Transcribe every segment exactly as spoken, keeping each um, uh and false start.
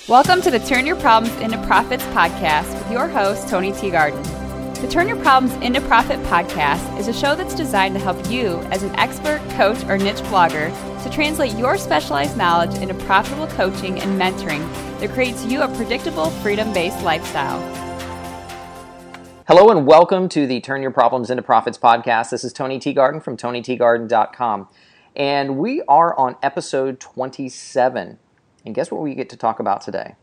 Welcome to the Turn Your Problems into Profits podcast with your host, Tony Teagarden. The Turn Your Problems into Profit podcast is a show that's designed to help you as an expert, coach, or niche blogger to translate your specialized knowledge into profitable coaching and mentoring that creates you a predictable, freedom-based lifestyle. Hello and welcome to the Turn Your Problems into Profits podcast. This is Tony Teagarden from Tony Teagarden dot com. And we are on episode twenty-seven. And guess what we get to talk about today?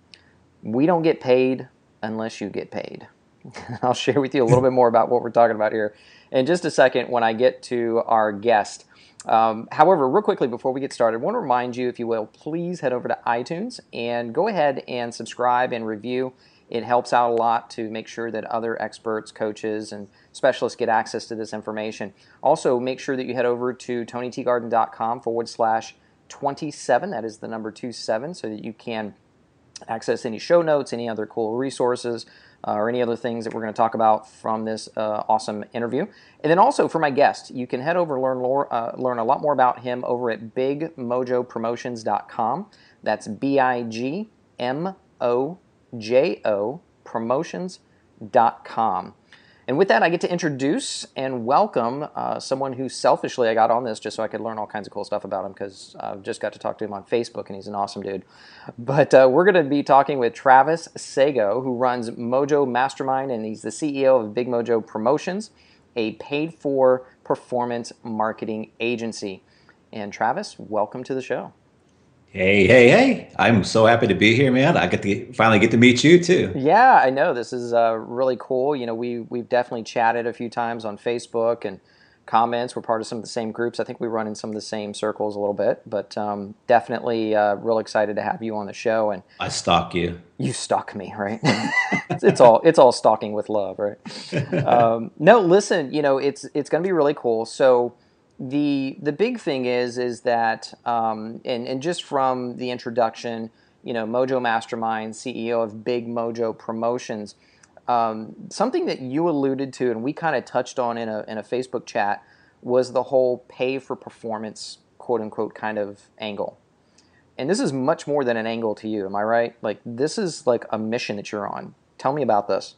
We don't get paid unless you get paid. I'll share with you a little bit more about what we're talking about here in just a second when I get to our guest. Um, however, real quickly before we get started, I want to remind you, if you will, please head over to iTunes and go ahead and subscribe and review. It helps out a lot to make sure that other experts, coaches, and specialists get access to this information. Also, make sure that you head over to Tony Teagarden dot com forward slash twenty-seven. That is the number two seven, so that you can access any show notes, any other cool resources, uh, or any other things that we're going to talk about from this uh, awesome interview. And then also for my guest, you can head over and learn, more, uh, learn a lot more about him over at big mojo promotions dot com. That's B I G M O J O promotions dot com. And with that, I get to introduce and welcome uh, someone who selfishly I got on this just so I could learn all kinds of cool stuff about him, because I've just got to talk to him on Facebook, and he's an awesome dude. But uh, we're going to be talking with Travis Sago, who runs Mojo Mastermind, and he's the C E O of Big Mojo Promotions, a paid-for performance marketing agency. And Travis, welcome to the show. Hey, hey, hey. I'm so happy to be here, man. I get to finally get to meet you too. Yeah, I know. This is uh, really cool. You know, we, we've definitely chatted a few times on Facebook and comments. We're part of some of the same groups. I think we run in some of the same circles a little bit, but um, definitely uh, real excited to have you on the show. And I stalk you. You stalk me, right? it's, it's all it's all stalking with love, right? um, no, listen, you know, it's it's going to be really cool. So The the big thing is is that, um, and, and just from the introduction, you know, Mojo Mastermind, C E O of Big Mojo Promotions, um, something that you alluded to and we kind of touched on in a in a Facebook chat was the whole pay for performance, quote unquote, kind of angle. And this is much more than an angle to you, am I right? Like, this is like a mission that you're on. Tell me about this.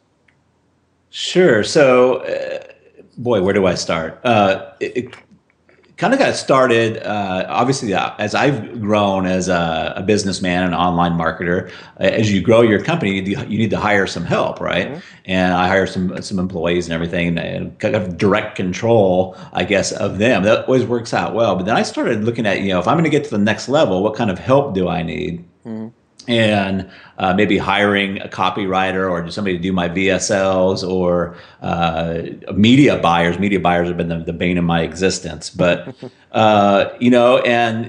Sure. So, uh, boy, where do I start? Uh, it, it, kind of got started, uh, obviously, uh, as I've grown as a, a businessman and an online marketer. Uh, as you grow your company, you need, to, you need to hire some help, right? Mm-hmm. And I hire some some employees and everything, and kind of direct control, I guess, of them. That always works out well. But then I started looking at, you know, if I'm going to get to the next level, what kind of help do I need? Mm-hmm. And uh, maybe hiring a copywriter or somebody to do my V S Ls, or uh, media buyers. Media buyers have been the, the bane of my existence. But, uh, you know, and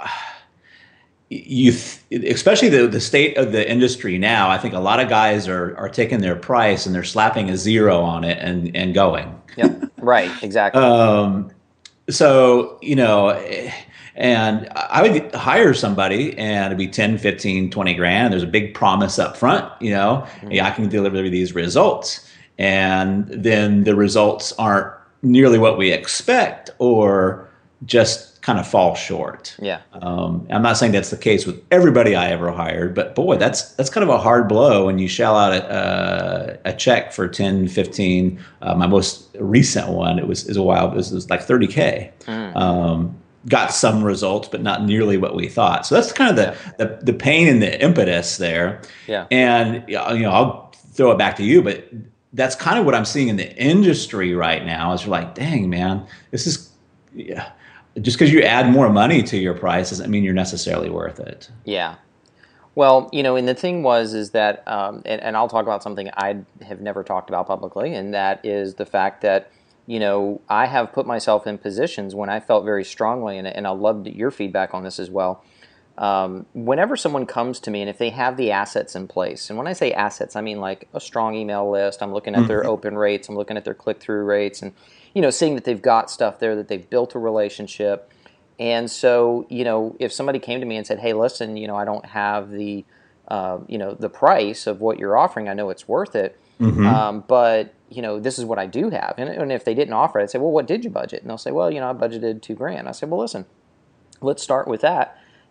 you, th- especially the, the state of the industry now, I think a lot of guys are, are taking their price and they're slapping a zero on it and, and going. Yep, right, exactly. um, so, you know... And I would hire somebody and it'd be ten, fifteen, twenty grand. There's a big promise up front, you know, mm-hmm. yeah, I can deliver these results. And then the results aren't nearly what we expect, or just kind of fall short. Yeah. Um, I'm not saying that's the case with everybody I ever hired, but boy, that's that's kind of a hard blow when you shell out a, a, a check for ten, fifteen. Uh, my most recent one, it was, is a while, it was, it was like thirty K. Mm. Um, got some results, but not nearly what we thought. So that's kind of the, yeah. the, the pain and the impetus there. Yeah. And, you know, I'll throw it back to you, but that's kind of what I'm seeing in the industry right now is you're like, dang, man, this is, yeah. Just because you add more money to your price doesn't mean you're necessarily worth it. Yeah. Well, you know, and the thing was is that, um, and, and I'll talk about something I have never talked about publicly, and that is the fact that, you know, I have put myself in positions when I felt very strongly, and, and I loved your feedback on this as well. Um, whenever someone comes to me, and if they have the assets in place, and when I say assets, I mean like a strong email list, I'm looking at mm-hmm. their open rates, I'm looking at their click-through rates, and, you know, seeing that they've got stuff there, that they've built a relationship. And so, you know, if somebody came to me and said, hey, listen, you know, I don't have the, uh, you know, the price of what you're offering, I know it's worth it, mm-hmm. um, but you know, this is what I do have. And, and if they didn't offer it, I'd say, well, what did you budget? And they'll say, well, you know, I budgeted two grand. I said, well, listen, let's start with that.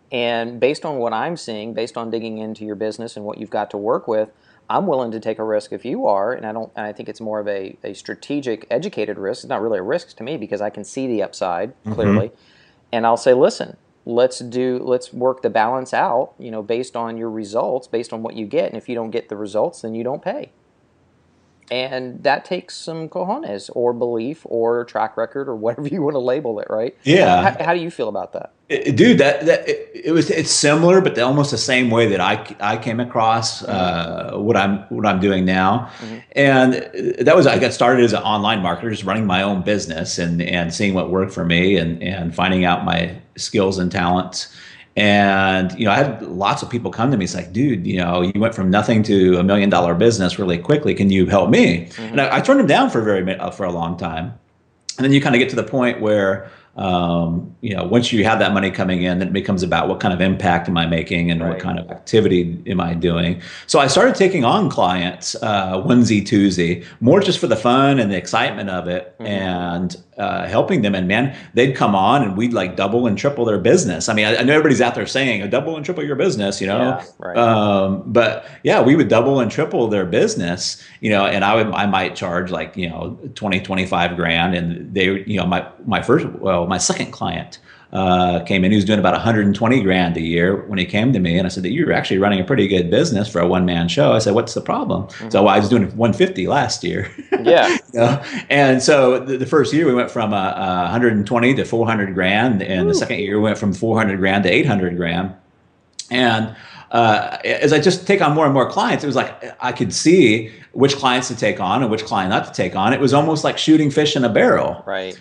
And based on what I'm seeing, based on digging into your business and what you've got to work with, I'm willing to take a risk if you are, and I don't. And I think it's more of a, a strategic, educated risk. It's not really a risk to me because I can see the upside clearly, mm-hmm. and I'll say, listen, let's do, let's work the balance out. You know, based on your results, based on what you get, and if you don't get the results, then you don't pay. And that takes some cojones or belief or track record or whatever you want to label it, right? Yeah. How, how do you feel about that? It, dude, that, that it, it was it's similar, but almost the same way that I, I came across uh, what I'm what I'm doing now, mm-hmm. and that was I got started as an online marketer, just running my own business and and seeing what worked for me and and finding out my skills and talents. And, you know, I had lots of people come to me. It's like, dude, you know, you went from nothing to a million dollar business really quickly. Can you help me? Mm-hmm. And I, I turned them down for a very uh, for a long time. And then you kind of get to the point where, um, you know, once you have that money coming in, then it becomes about what kind of impact am I making and right. what kind of activity am I doing. So I started taking on clients uh, onesie, twosie, more just for the fun and the excitement of it, mm-hmm. and uh, helping them. And man, they'd come on and we'd like double and triple their business. I mean, I, I know everybody's out there saying a double and triple your business, you know, yeah, right. um, but yeah, we would double and triple their business, you know, and I would, I might charge like, you know, twenty, twenty-five grand. And they, you know, my, my first, well, my second client uh, came in. He was doing about one hundred twenty grand a year when he came to me, and I said, "You're actually running a pretty good business for a one man show." I said, "What's the problem?" Mm-hmm. So well, I was doing one hundred fifty last year. Yeah. You know? And so the, the first year we went from uh, uh, one hundred twenty to four hundred grand, and Ooh. The second year we went from four hundred grand to eight hundred grand. And uh, as I just take on more and more clients, it was like I could see which clients to take on and which client not to take on. It was almost like shooting fish in a barrel. Right.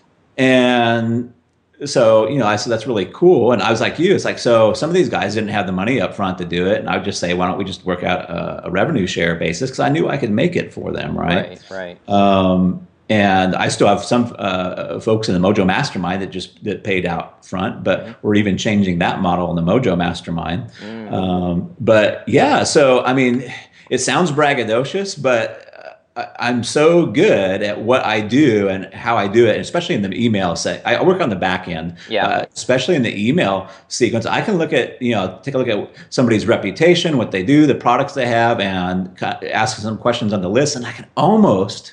And so, you know, I said, that's really cool. And I was like you, it's like, so some of these guys didn't have the money up front to do it. And I would just say, why don't we just work out a, a revenue share basis? Because I knew I could make it for them, right? Right, right. Um, and I still have some uh, folks in the Mojo Mastermind that just that paid out front, but mm-hmm. we're even changing that model in the Mojo Mastermind. Mm-hmm. Um, but yeah, so, I mean, it sounds braggadocious, but I'm so good at what I do and how I do it, especially in the email set. I work on the back end, yeah. uh, especially in the email sequence. I can look at, you know, take a look at somebody's reputation, what they do, the products they have, and ask some questions on the list. And I can almost,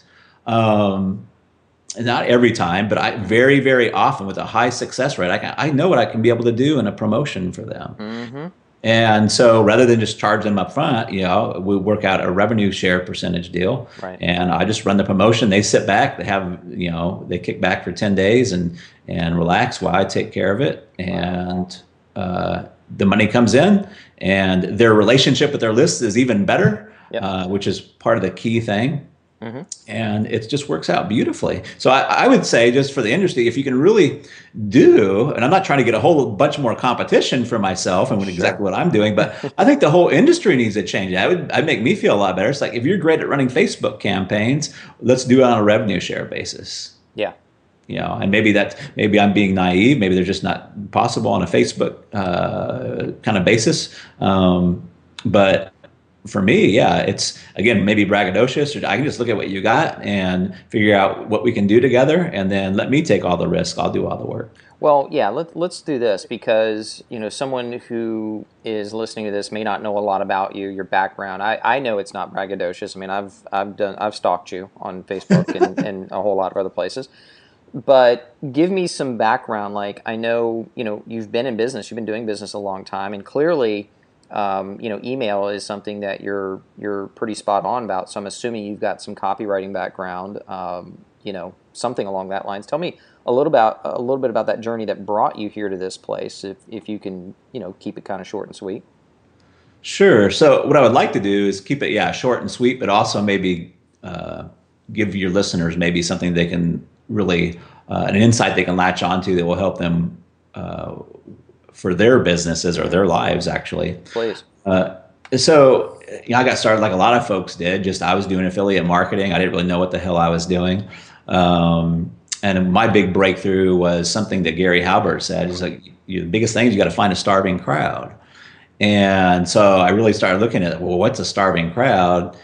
um, not every time, but I very, very often with a high success rate, I can, I know what I can be able to do in a promotion for them. Mm-hmm. And so rather than just charge them up front, you know, we work out a revenue share percentage deal. Right. And I just run the promotion. They sit back, they have, you know, they kick back for ten days and, and relax while I take care of it. And uh, the money comes in and their relationship with their list is even better, yep. uh, which is part of the key thing. Mm-hmm. And it just works out beautifully. So I, I would say just for the industry, if you can really do, and I'm not trying to get a whole bunch more competition for myself and what, sure. exactly what I'm doing, but I think the whole industry needs to change. That would I'd make me feel a lot better. It's like, if you're great at running Facebook campaigns, let's do it on a revenue share basis. Yeah. You know, and maybe that maybe I'm being naive. Maybe they're just not possible on a Facebook uh, kind of basis. Um, but for me, yeah, it's, again, maybe braggadocious, or I can just look at what you got and figure out what we can do together, and then let me take all the risk. I'll do all the work. Well, yeah, let, let's do this, because, you know, someone who is listening to this may not know a lot about you, your background. I, I know it's not braggadocious. I mean, I've I've done I've stalked you on Facebook and, and a whole lot of other places. But give me some background. Like, I know, you know, you've been in business, you've been doing business a long time, and clearly, Um, you know, email is something that you're you're pretty spot on about. So I'm assuming you've got some copywriting background, um, you know, something along that lines. Tell me a little about a little bit about that journey that brought you here to this place, if if you can, you know, keep it kind of short and sweet. Sure. So what I would like to do is keep it, yeah, short and sweet, but also maybe uh, give your listeners maybe something they can really uh, an insight they can latch onto that will help them Uh, for their businesses or their lives, actually. Please. Uh, so, you know, I got started like a lot of folks did. Just I was doing affiliate marketing. I didn't really know what the hell I was doing. Um, and my big breakthrough was something that Gary Halbert said. He's like, you, the biggest thing is you got to find a starving crowd. And so I really started looking at, well, what's a starving crowd?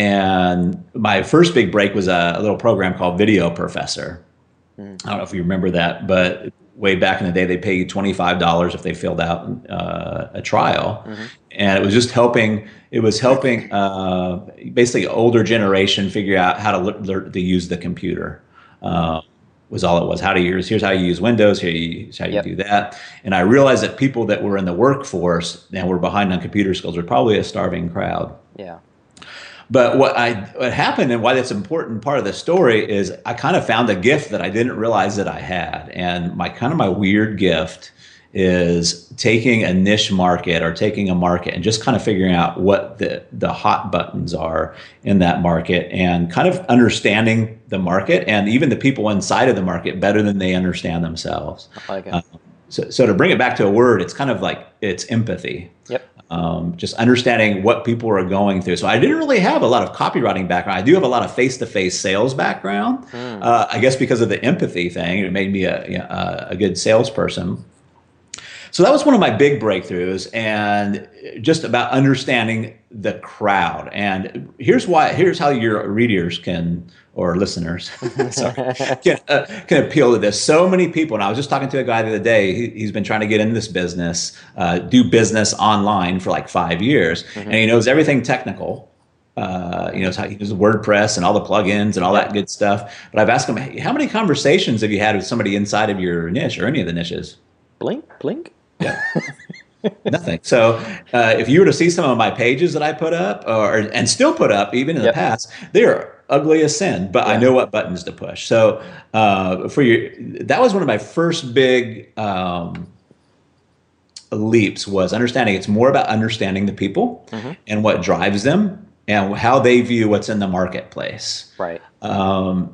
And my first big break was a, a little program called Video Professor. Mm. I don't know if you remember that, but way back in the day, they pay you twenty-five dollars if they filled out uh, a trial. Mm-hmm. And it was just helping, it was helping uh, basically older generation figure out how to learn to use the computer. Uh, was all it was. How to use, here's how you use Windows, here's how you yep. do that. And I realized that people that were in the workforce and were behind on computer skills were probably a starving crowd. Yeah. But what I what happened and why that's an important part of the story is I kind of found a gift that I didn't realize that I had. And my kind of my weird gift is taking a niche market or taking a market and just kind of figuring out what the, the hot buttons are in that market and kind of understanding the market and even the people inside of the market better than they understand themselves. I like it. Um, so, so to bring it back to a word, it's kind of like it's empathy. Yep. Um, just understanding what people are going through. So I didn't really have a lot of copywriting background. I do have a lot of face-to-face sales background. Mm. Uh, I guess because of the empathy thing, it made me a, a, a good salesperson. So that was one of my big breakthroughs, and just about understanding the crowd. And here's why. Here's how your readers can, or listeners, sorry, can, uh, can appeal to this. So many people, and I was just talking to a guy the other day. He, he's been trying to get into this business, uh, do business online for like five years, mm-hmm. and he knows everything technical. Uh, you know, he knows WordPress and all the plugins and all that good stuff. But I've asked him, hey, how many conversations have you had with somebody inside of your niche or any of the niches? Blink, blink. Yeah. Nothing. So uh, if you were to see some of my pages that I put up or and still put up even in yep. the past, they're ugly as sin, but yeah. I know what buttons to push. So uh, for your, that was one of my first big um, leaps was understanding. It's more about understanding the people mm-hmm. and what drives them and how they view what's in the marketplace. Right. Um,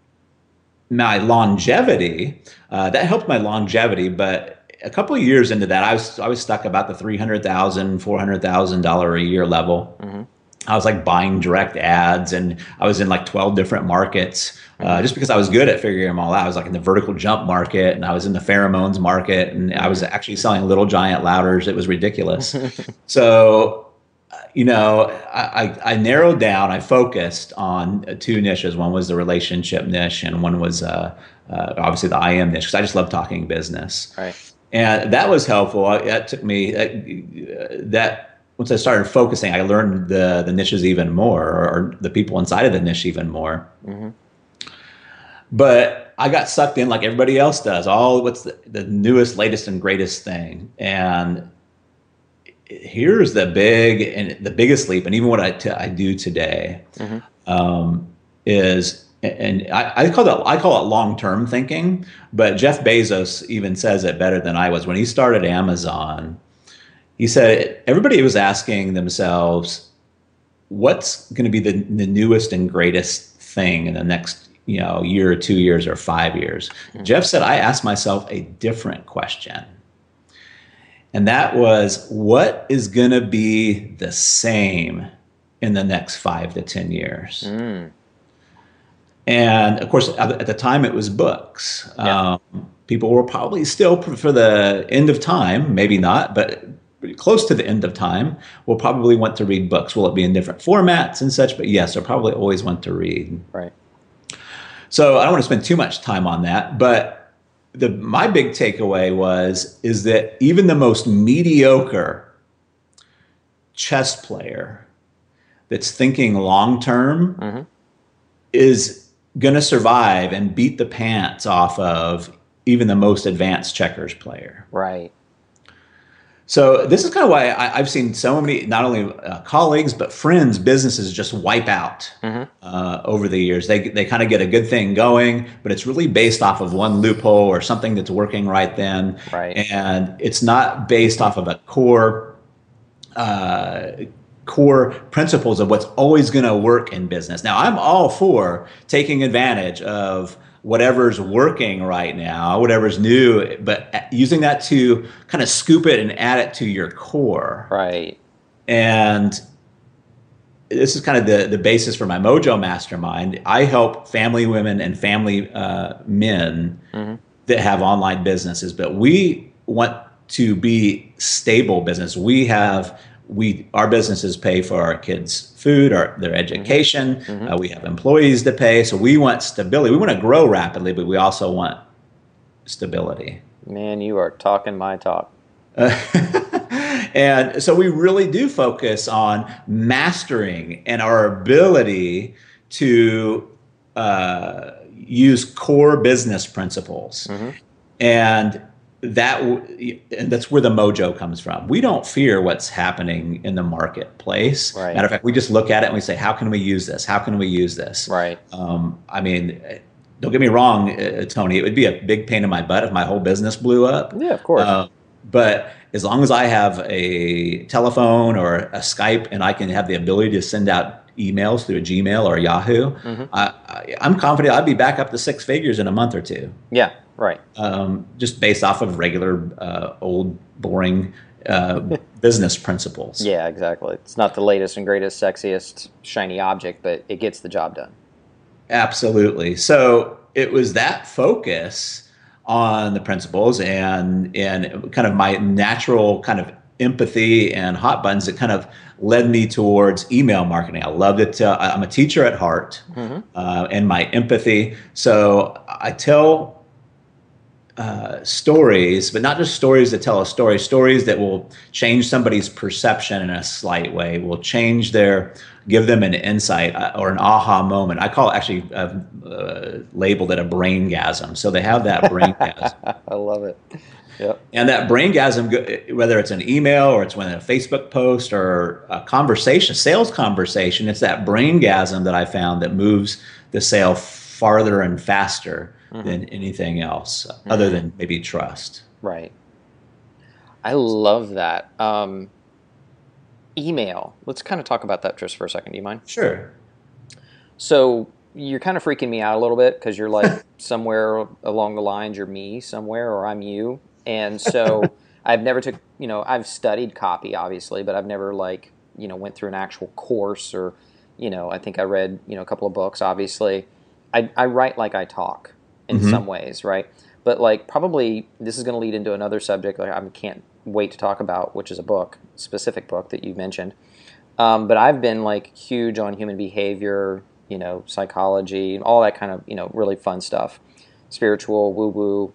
my longevity, uh, that helped my longevity, but a couple of years into that, I was I was stuck about the three hundred thousand dollars, four hundred thousand dollars a year level. Mm-hmm. I was like buying direct ads, and I was in like twelve different markets uh, just because I was good at figuring them all out. I was like in the vertical jump market, and I was in the pheromones market, and I was actually selling Little Giant Louders. It was ridiculous. So, you know, I, I, I narrowed down, I focused on two niches. One was the relationship niche, and one was uh, uh, obviously the I M niche, because I just love talking business. Right. And that was helpful. That took me, that, that once I started focusing, I learned the, the niches even more, or the people inside of the niche even more. Mm-hmm. But I got sucked in like everybody else does. All what's the, the newest, latest, and greatest thing. And here's the big and the biggest leap, and even what I, t- I do today mm-hmm. um, is, and I, I call that I call it long-term thinking, but Jeff Bezos even says it better than I was. When he started Amazon, he said everybody was asking themselves, what's going to be the, the newest and greatest thing in the next, you know, year or two years or five years? Mm-hmm. Jeff said, I asked myself a different question. And that was, what is going to be the same in the next five to ten years? Mm. And of course, at the time, it was books. Yeah. Um, people were probably still, for the end of time, maybe not, but close to the end of time, will probably want to read books. Will it be in different formats and such? But yes, they'll probably always want to read. Right. So I don't want to spend too much time on that, but the my big takeaway was is that even the most mediocre chess player that's thinking long term mm-hmm. is going to survive and beat the pants off of even the most advanced checkers player. Right. So this is kind of why I, I've seen so many, not only uh, colleagues, but friends, businesses just wipe out mm-hmm. uh, over the years. They they kind of get a good thing going, but it's really based off of one loophole or something that's working right then. Right. And it's not based off of a core uh core principles of what's always going to work in business. Now, I'm all for taking advantage of whatever's working right now, whatever's new, but using that to kind of scoop it and add it to your core. Right. And this is kind of the, the basis for my Mojo Mastermind. I help family women and family uh, men mm-hmm. that have online businesses, but we want to be stable business. We have We our businesses pay for our kids' food, our their education. Mm-hmm. Uh, we have employees to pay, so we want stability. We want to grow rapidly, but we also want stability. Man, you are talking my talk. Uh, and so we really do focus on mastering and our ability to uh, use core business principles. Mm-hmm. And that and that's where the mojo comes from. We don't fear what's happening in the marketplace. Right. Matter of fact, we just look at it and we say, how can we use this? How can we use this? Right. Um, I mean, don't get me wrong, uh, Tony, it would be a big pain in my butt if my whole business blew up. Yeah, of course. Uh, but as long as I have a telephone or a Skype and I can have the ability to send out emails through a Gmail or a Yahoo, mm-hmm. I, I, I'm confident I'd be back up to six figures in a month or two. Yeah, right. Um, just based off of regular, uh, old, boring uh, business principles. Yeah, exactly. It's not the latest and greatest, sexiest, shiny object, but it gets the job done. Absolutely. So it was that focus on the principles and and kind of my natural kind of empathy and hot buttons that kind of led me towards email marketing. I loved it. Uh, I'm a teacher at heart, mm-hmm. uh, and my empathy. So I tell uh, stories, but not just stories that tell a story, stories that will change somebody's perception in a slight way, will change their, give them an insight or an aha moment. I call it actually uh, uh, labeled it a braingasm. So they have that braingasm. I love it. Yep. And that braingasm, whether it's an email or it's when a Facebook post or a conversation, sales conversation, it's that braingasm that I found that moves the sale farther and faster mm-hmm. than anything else, mm-hmm. other than maybe trust. Right. I love that. Um, email. Let's kind of talk about that just for a second. Do you mind? Sure. So you're kind of freaking me out a little bit because you're like somewhere along the lines, you're me somewhere or I'm you. And so I've never took, you know, I've studied copy obviously, but I've never like, you know, went through an actual course or, you know, I think I read, you know, a couple of books, obviously. I, I write like I talk in mm-hmm. some ways, right? But like probably this is going to lead into another subject that I can't wait to talk about, which is a book, specific book that you mentioned. Um, but I've been like huge on human behavior, you know, psychology, all that kind of, you know, really fun stuff, spiritual, woo-woo.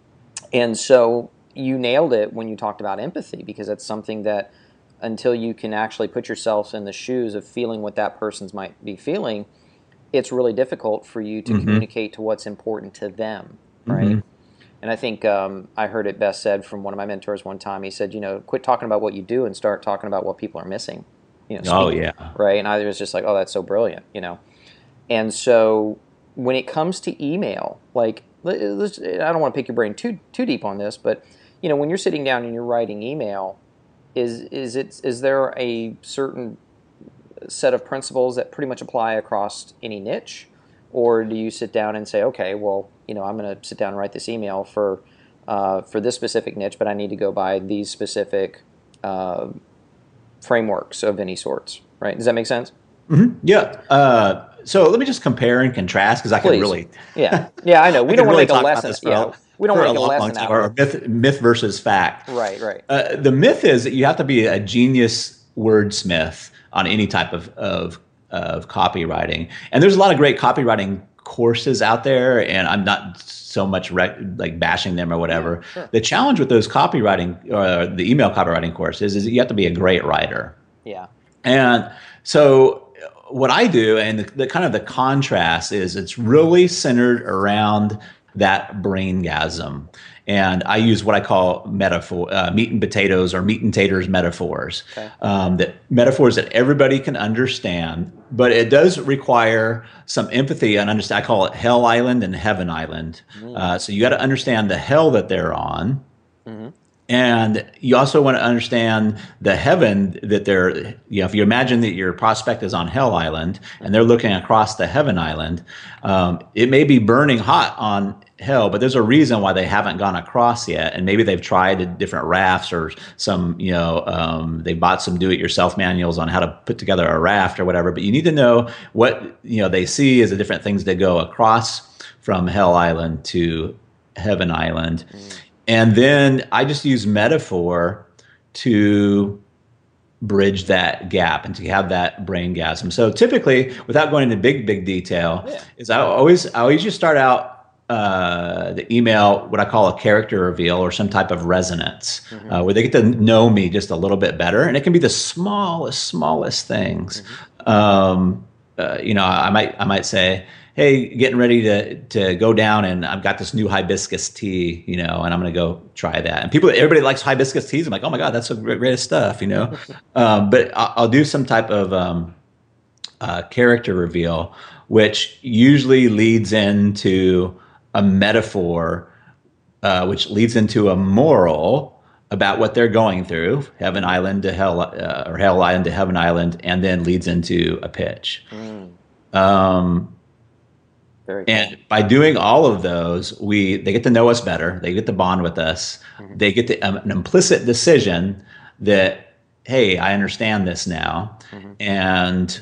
And so you nailed it when you talked about empathy, because that's something that until you can actually put yourself in the shoes of feeling what that person's might be feeling, it's really difficult for you to mm-hmm. communicate to what's important to them, right? Mm-hmm. And I think um, I heard it best said from one of my mentors one time. He said, you know, quit talking about what you do and start talking about what people are missing. You know, oh, yeah. Right? And I was just like, oh, that's so brilliant, you know. And so when it comes to email, like, let's, I don't want to pick your brain too too deep on this, but, you know, when you're sitting down and you're writing email, is is it is there a certain set of principles that pretty much apply across any niche? Or do you sit down and say, okay, well, you know, I'm going to sit down and write this email for uh, for this specific niche, but I need to go by these specific uh, frameworks of any sorts, right? Does that make sense? Mm-hmm. Yeah. Uh, so let me just compare and contrast, because I can Please. really. yeah. Yeah, I know. We I don't want really to make a lesson. For, yeah. We don't want to make a, a long, lesson long out or of myth, myth versus fact. Right, right. Uh, the myth is that you have to be a genius wordsmith on any type of, of of copywriting, and there's a lot of great copywriting courses out there, and I'm not so much rec- like bashing them or whatever. Yeah, sure. The challenge with those copywriting or the email copywriting courses is that you have to be a great writer. Yeah. And so what I do, and the, the kind of the contrast is it's really centered around that braingasm. And I use what I call metaphor, uh, meat and potatoes or meat and taters metaphors. Okay. Um, that metaphors that everybody can understand, but it does require some empathy and understand. I call it Hell Island and Heaven Island. Mm. Uh, so you got to understand the hell that they're on. Mm-hmm. And you also want to understand the heaven that they're, you know, if you imagine that your prospect is on Hell Island and they're looking across the Heaven Island, um, it may be burning hot on hell, but there's a reason why they haven't gone across yet. And maybe they've tried different rafts or some, you know, um, they bought some do-it-yourself manuals on how to put together a raft or whatever. But you need to know what, you know, they see as the different things that go across from Hell Island to Heaven Island. Mm. And then I just use metaphor to bridge that gap and to have that braingasm. So typically, without going into big, big detail, yeah. is I always I always just start out uh, the email what I call a character reveal or some type of resonance, Mm-hmm. uh, where they get to know me just a little bit better, and it can be the smallest, smallest things. Mm-hmm. Um, uh, you know, I might I might say, hey, getting ready to to go down, and I've got this new hibiscus tea, you know, and I'm going to go try that. And people, everybody likes hibiscus teas. I'm like, oh my god, that's the greatest stuff, you know. um, but I'll, I'll do some type of um, uh, character reveal, which usually leads into a metaphor, uh, which leads into a moral about what they're going through, Heaven Island to Hell, uh, or Hell Island to Heaven Island, and then leads into a pitch. Mm. Um, Very cool. And by doing all of those, we they get to know us better. They get to bond with us. Mm-hmm. They get to, um, an implicit decision that, hey, I understand this now, mm-hmm. and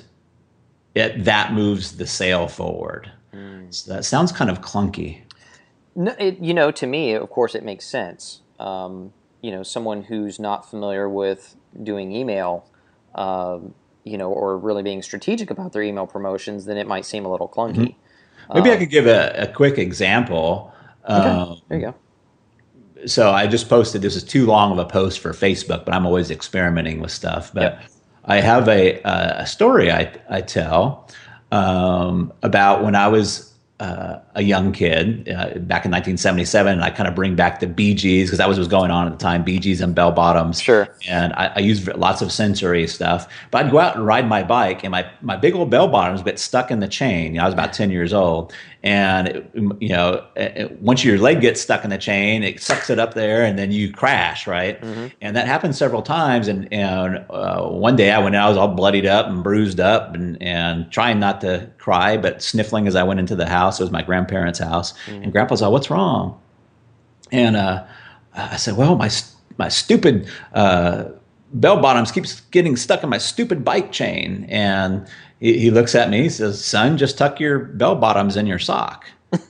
it, that moves the sale forward. Mm. So that sounds kind of clunky. No, it, you know, to me, of course, it makes sense. Um, you know, someone who's not familiar with doing email, uh, you know, or really being strategic about their email promotions, then it might seem a little clunky. Mm-hmm. Maybe um, I could give a, a quick example. Okay. Um, there you go. So I just posted, this is too long of a post for Facebook, but I'm always experimenting with stuff. But yep. I have a, a story I, I tell um, about when I was uh, a young kid uh, back in nineteen seventy-seven. And I kind of bring back the Bee Gees, because that was what was going on at the time, Bee Gees and bell bottoms. Sure. And I, I used lots of sensory stuff. But I'd go out and ride my bike, and my, my big old bell bottoms get stuck in the chain. You know, I was about ten years old. And, it, you know, it, once your leg gets stuck in the chain, it sucks it up there, and then you crash, right? Mm-hmm. And that happened several times. And, and uh, one day I went out, I was all bloodied up and bruised up, and, and trying not to cry, but sniffling as I went into the house. It was my grandparents' house. Mm-hmm. And Grandpa's like, what's wrong? And uh, I said, well, my my stupid uh, bell bottoms keeps getting stuck in my stupid bike chain. And he, he looks at me, he says, son, just tuck your bell bottoms in your sock.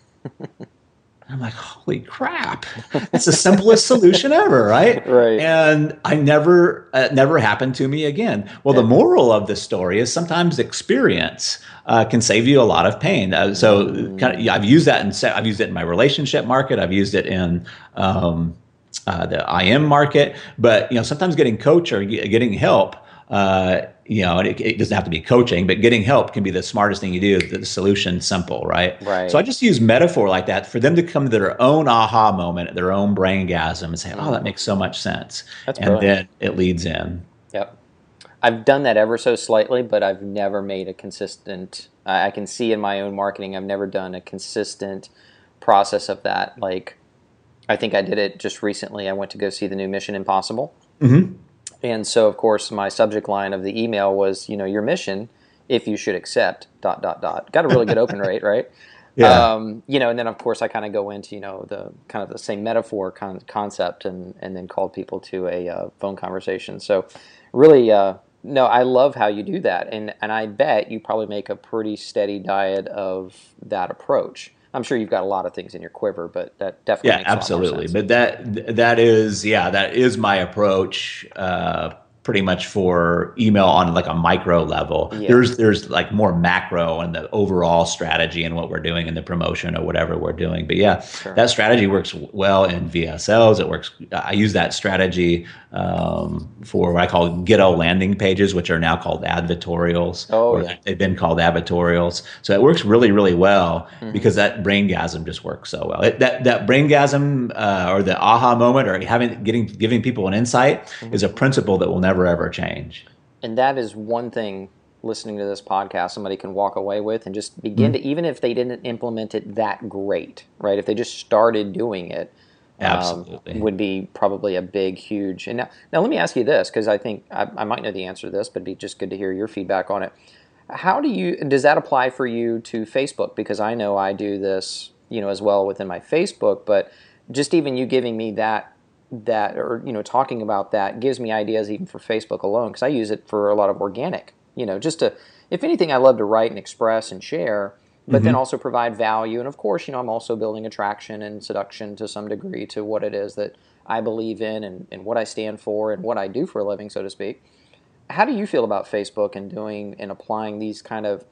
I'm like, holy crap. It's the simplest solution ever, right? Right. And I never, uh, never happened to me again. Well, yeah. The moral of the story is sometimes experience uh, can save you a lot of pain. Uh, so mm. kind of, yeah, I've used that in, I've used it in my relationship market. I've used it in um, uh, the I M market. But, you know, sometimes getting coach or getting help, uh, you know, it, it doesn't have to be coaching, but getting help can be the smartest thing you do. The solution's simple, right? Right. So I just use metaphor like that for them to come to their own aha moment, their own braingasm, and say, "Oh, that makes so much sense." That's and brilliant. Then it leads in. Yep. I've done that ever so slightly, but I've never made a consistent. I can see in my own marketing, I've never done a consistent process of that. Like, I think I did it just recently. I went to go see the new Mission Impossible. Mm-hmm. And so, of course, my subject line of the email was, you know, your mission, if you should accept, dot, dot, dot. Got a really good open rate, right? Yeah. Um, you know, and then, of course, I kind of go into, you know, the kind of the same metaphor con- concept and, and then called people to a uh, phone conversation. So really, uh, no, I love how you do that. And, and I bet you probably make a pretty steady diet of that approach. I'm sure you've got a lot of things in your quiver, but that definitely yeah, makes a absolutely. lot more sense. But that that is yeah, that is my approach. Uh, pretty much for email on like a micro level. Yeah. There's there's like more macro and the overall strategy and what we're doing in the promotion or whatever we're doing. But yeah, sure. That strategy works well in V S Ls. It works. I use that strategy um, for what I call ghetto landing pages, which are now called advertorials. Oh, or yeah. They've been called advertorials. So it works really, really well mm-hmm. because that braingasm just works so well. It, that that braingasm uh, or the aha moment or having getting giving people an insight mm-hmm. is a principle that will never ever change. And that is one thing listening to this podcast somebody can walk away with and just begin mm-hmm. to, even if they didn't implement it that great, right? If they just started doing it, absolutely, um, would be probably a big, huge. And now, now let me ask you this, because I think I, I might know the answer to this, but it'd be just good to hear your feedback on it. How do you, does that apply for you to Facebook? Because I know I do this, you know, as well within my Facebook, but just even you giving me that that or you know talking about that gives me ideas even for Facebook alone, because I use it for a lot of organic, you know just to, if anything, I love to write and express and share, but mm-hmm. then also provide value. And of course, you know I'm also building attraction and seduction to some degree to what it is that I believe in and, and what I stand for and what I do for a living, so to speak. How do you feel about Facebook and doing and applying these kind of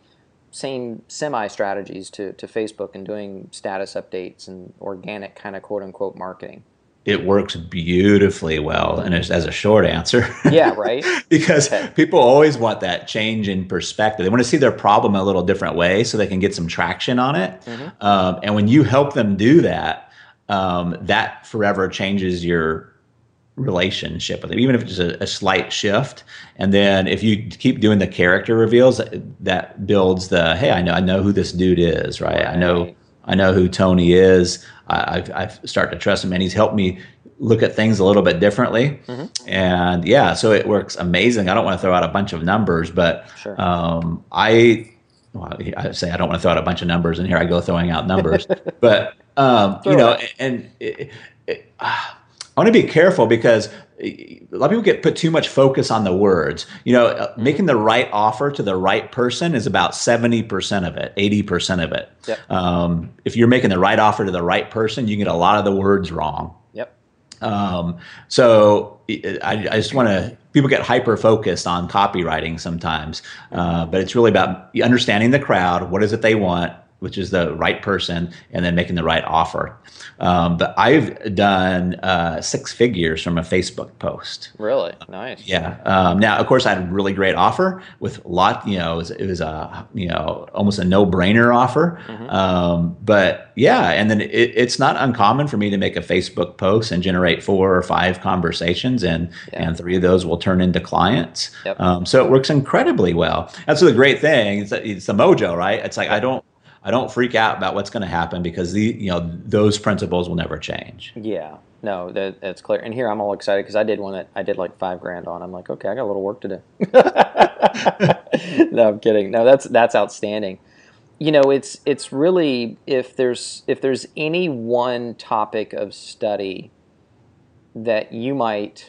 same semi strategies to, to Facebook and doing status updates and organic kind of quote unquote marketing? It works beautifully well, and as, as a short answer, yeah, right. because okay. people always want that change in perspective. They want to see their problem a little different way, so they can get some traction on it. Mm-hmm. Um, and when you help them do that, um, that forever changes your relationship with them, even if it's a, a slight shift. And then if you keep doing the character reveals, that, that builds the hey, I know, I know who this dude is, right? right. I know. I know who Tony is. I, I've, I've started to trust him, and he's helped me look at things a little bit differently. Mm-hmm. And yeah, so it works amazing. I don't want to throw out a bunch of numbers, but sure. um, I, well, I say I don't want to throw out a bunch of numbers, and here I go throwing out numbers. but um, you know, it. and it, it, uh, I want to be careful because a lot of people get put too much focus on the words. You know, mm-hmm. making the right offer to the right person is about seventy percent of it, eighty percent of it. Yep. Um, if you're making the right offer to the right person, you get a lot of the words wrong. Yep. Um, so I, I just want to, people get hyper focused on copywriting sometimes, uh, but it's really about understanding the crowd. What is it they want? Which is the right person, and then making the right offer. Um, but I've done uh, six figures from a Facebook post. Really? Nice. Yeah. Um, now, of course, I had a really great offer with a lot, you know, it was, it was a, you know, almost a no-brainer offer. Mm-hmm. Um, but yeah, and then it, it's not uncommon for me to make a Facebook post and generate four or five conversations, and, yeah. and three of those will turn into clients. Yep. Um, so it works incredibly well. That's the great thing. It's, it's the mojo, right? It's like, yep. I don't, I don't freak out about what's going to happen because the you know those principles will never change. Yeah, no, that, that's clear. And here I'm all excited because I did one that I did like five grand on. I'm like, okay, I got a little work to do. No, I'm kidding. No, that's that's outstanding. You know, it's it's really if there's if there's any one topic of study that you might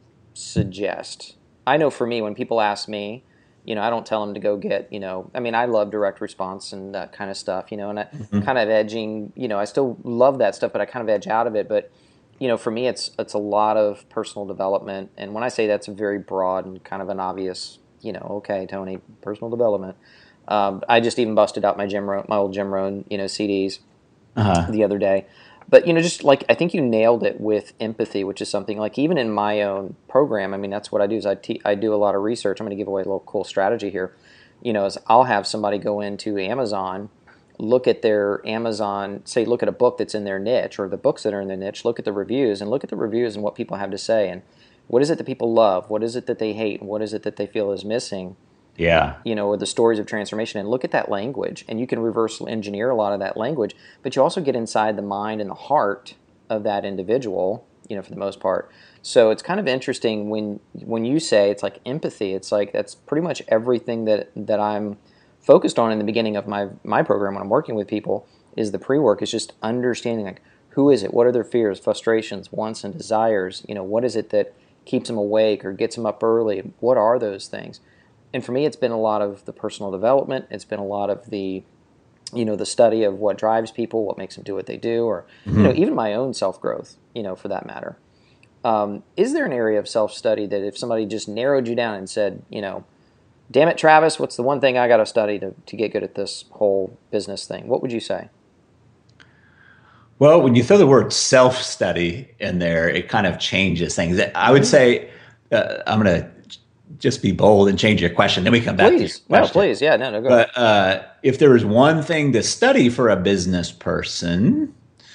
suggest. I know for me, when people ask me, you know, I don't tell them to go get, you know, I mean, I love direct response and that kind of stuff, you know, and I mm-hmm. kind of edging, you know, I still love that stuff, but I kind of edge out of it. But, you know, for me, it's it's a lot of personal development. And when I say that's very broad and kind of an obvious, you know, okay, Tony, personal development. Um, I just even busted out my Jim Rohn, my old Jim Rohn, you know, C Ds uh-huh. the other day. But, you know, just like, I think you nailed it with empathy, which is something like even in my own program, I mean, that's what I do is I, te- I do a lot of research. I'm going to give away a little cool strategy here. You know, is I'll have somebody go into Amazon, look at their Amazon, say, look at a book that's in their niche or the books that are in their niche, look at the reviews and look at the reviews and what people have to say. And what is it that people love? What is it that they hate? And what is it that they feel is missing? Yeah. You know, or the stories of transformation, and look at that language, and you can reverse engineer a lot of that language, but you also get inside the mind and the heart of that individual, you know, for the most part. So it's kind of interesting when when you say it's like empathy, it's like that's pretty much everything that, that I'm focused on in the beginning of my, my program when I'm working with people is the pre-work, is just understanding like who is it, what are their fears, frustrations, wants, and desires, you know, what is it that keeps them awake or gets them up early, what are those things? And for me, it's been a lot of the personal development. It's been a lot of the, you know, the study of what drives people, what makes them do what they do, or, mm-hmm. you know, even my own self-growth, you know, for that matter. Um, is there an area of self-study that if somebody just narrowed you down and said, you know, damn it, Travis, what's the one thing I got to study to to get good at this whole business thing? What would you say? Well, when you throw the word self-study in there, it kind of changes things. I would say, uh, I'm going to just be bold and change your question. Then we come back please. to your question. No, please. Yeah, no, no, go But uh, if there was one thing to study for a business person,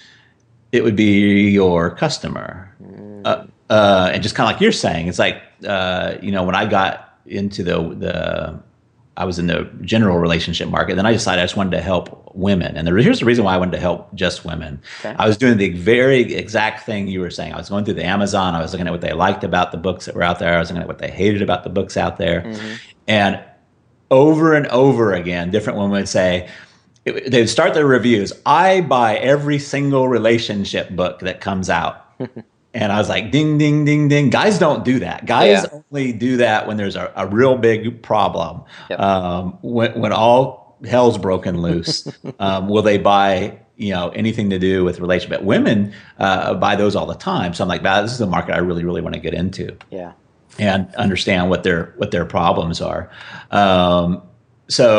it would be your customer. Mm. Uh, uh, and just kind of like you're saying, it's like, uh, you know, when I got into the, the, I was in the general relationship market, then I decided I just wanted to help women. And there, here's the reason why I wanted to help just women. Okay. I was doing the very exact thing you were saying. I was going through the Amazon. I was looking at what they liked about the books that were out there. I was looking at what they hated about the books out there. Mm-hmm. And over and over again, different women would say, it, they'd start their reviews, I buy every single relationship book that comes out. And I was like, ding, ding, ding, ding. Guys don't do that. Guys yeah. only do that when there's a, a real big problem. Yep. Um, when, when all hell's broken loose, um, will they buy, you know, anything to do with relationship? But women uh, buy those all the time. So I'm like, wow, this is a market I really, really want to get into. Yeah. And understand what their what their problems are. Um, so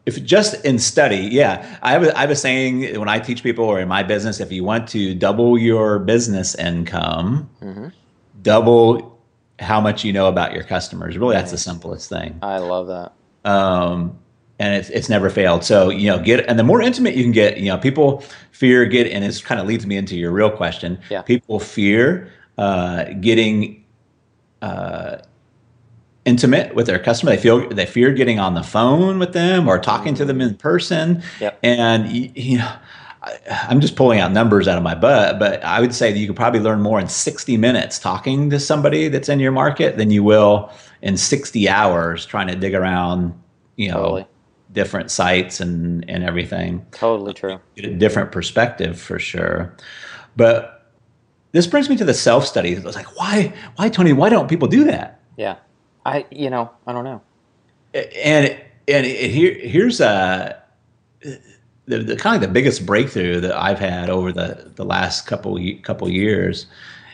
if just in study, yeah, I have a, I have a saying when I teach people or in my business, if you want to double your business income, mm-hmm. double how much you know about your customers. Really, that's the simplest thing. I love that. Um, and it's it's never failed. So, you know, get, and the more intimate you can get, you know, people fear get, and this kind of leads me into your real question. Yeah. People fear uh, getting uh, intimate with their customer. They feel they fear getting on the phone with them or talking to them in person. Yep. And you know, I, I'm just pulling out numbers out of my butt, but I would say that you could probably learn more in sixty minutes talking to somebody that's in your market than you will in sixty hours trying to dig around, you know, totally. different sites and and everything. Totally true. Get a different perspective for sure. But this brings me to the self-study. I was like, why, why, Tony? Why don't people do that? Yeah. I, you know, I don't know. And and it, here here's a the, the kind of the biggest breakthrough that I've had over the, the last couple couple years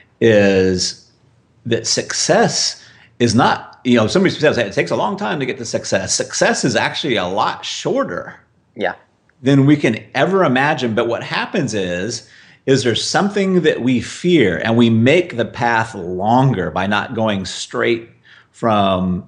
is that success is not, you know, somebody says it takes a long time to get to success. Success is actually a lot shorter. Yeah. Than we can ever imagine. But what happens is is there's something that we fear, and we make the path longer by not going straight from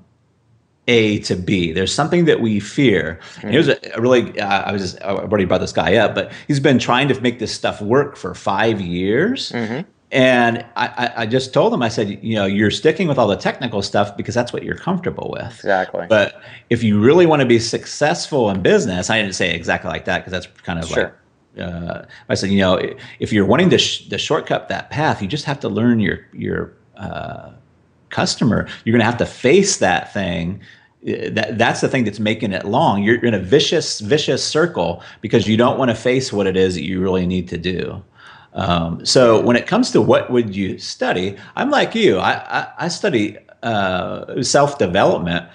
A to B. There's something that we fear. Mm-hmm. Here's a, a really, uh, I was just, I've already brought this guy up, but he's been trying to make this stuff work for five years. Mm-hmm. And I, I, I just told him, I said, you know, you're sticking with all the technical stuff because that's what you're comfortable with. Exactly. But if you really want to be successful in business, I didn't say exactly like that because that's kind of sure. like, uh, I said, you know, if you're wanting to, sh- to shortcut that path, you just have to learn your, your, uh, customer. You're going to have to face that thing. That that's the thing that's making it long. You're in a vicious, vicious circle because you don't want to face what it is that you really need to do. Um, so when it comes to what would you study, I'm like you. I I, I study uh, self-development,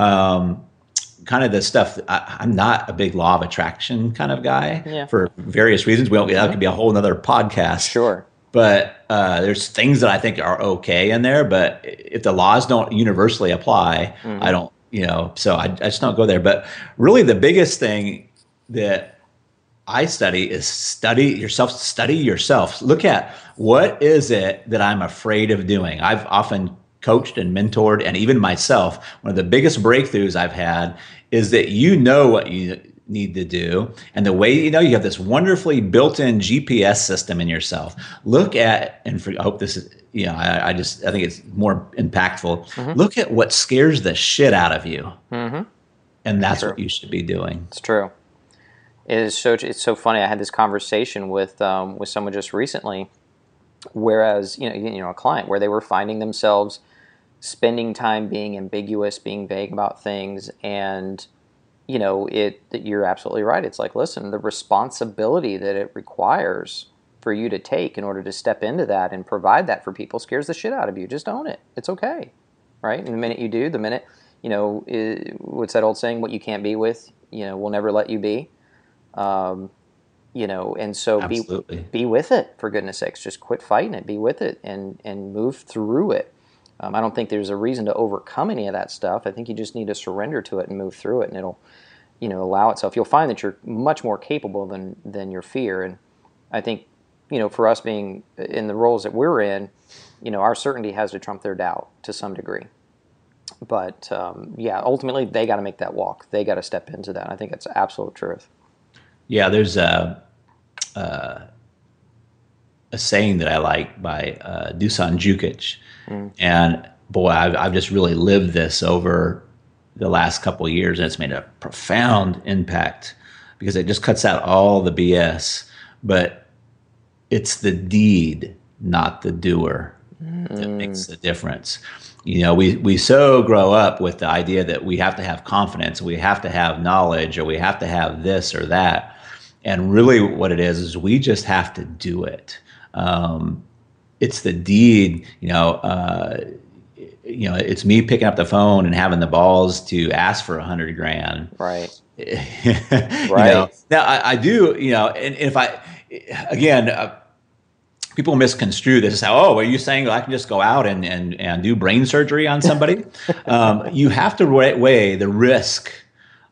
um, kind of the stuff. I, I'm not a big law of attraction kind of guy yeah. for various reasons. We don't, that could be a whole other podcast. Sure. But uh, there's things that I think are okay in there. But if the laws don't universally apply, mm-hmm. I don't, you know, so I, I just don't go there. But really the biggest thing that I study is study yourself, study yourself. Look at what is it that I'm afraid of doing. I've often coached and mentored, and even myself, one of the biggest breakthroughs I've had is that you know what you need to do. And the way you know, you have this wonderfully built-in G P S system in yourself. Look at, and for, I hope this is, you know, I, I just, I think it's more impactful. Mm-hmm. Look at what scares the shit out of you. Mm-hmm. And that's what you should be doing. It's true. It is so, it's so funny. I had this conversation with, um, with someone just recently, whereas, you know, you know, a client where they were finding themselves spending time being ambiguous, being vague about things, and you know, it, you're absolutely right. It's like, listen, the responsibility that it requires for you to take in order to step into that and provide that for people scares the shit out of you. Just own it. It's okay. Right? And the minute you do, the minute, you know, it, what's that old saying? What you can't be with, you know, will never let you be. Um, you know, and so be, be with it, for goodness sakes. Just quit fighting it. Be with it and, and move through it. Um, I don't think there's a reason to overcome any of that stuff. I think you just need to surrender to it and move through it, and it'll, you know, allow itself. You'll find that you're much more capable than than your fear. And I think, you know, for us being in the roles that we're in, you know, our certainty has to trump their doubt to some degree. But um, yeah, ultimately they got to make that walk. They got to step into that. I think it's absolute truth. Yeah, there's a a, a saying that I like by uh, Dusan Djukic. Mm. And boy, I've, I've just really lived this over the last couple of years, and it's made a profound impact because it just cuts out all the B S. But it's the deed, not the doer, mm. that makes the difference. You know, we, we so grow up with the idea that we have to have confidence, we have to have knowledge, or we have to have this or that. And really what it is, is we just have to do it. Um, it's the deed, you know, uh, you know, it's me picking up the phone and having the balls to ask for a hundred grand. Right. Right. You know? Now I, I do, you know, and if I, again, uh, people misconstrue this as how, oh, are you saying I can just go out and, and, and do brain surgery on somebody? um, you have to weigh the risk